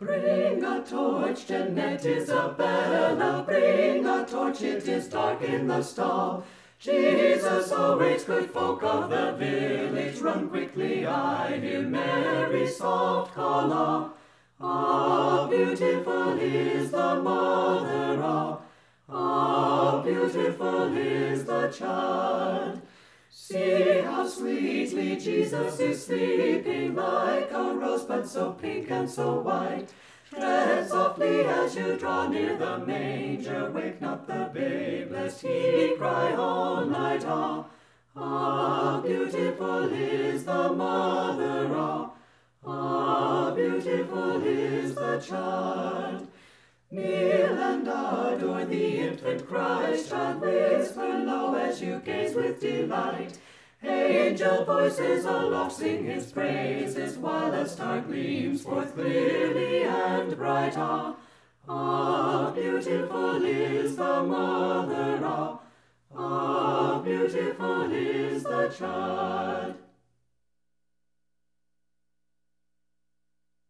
Bring a torch, Jeanette, Isabella, bring a torch, it is dark in the stall. Jesus awaits, good folk of the village, run quickly, I hear Mary's soft call. Ah, beautiful is the mother, beautiful is the child. See how sweetly Jesus is sleeping, like a rosebud so pink and so white. Tread softly as you draw near the manger, wake not the babe, lest he cry all night. Beautiful is the mother, beautiful is the child. Kneel and adore the infant Christ, child, whisper low as you gaze with delight. Angel voices aloft sing his praises, while a star gleams forth clearly and bright. Beautiful is the mother, beautiful is the child.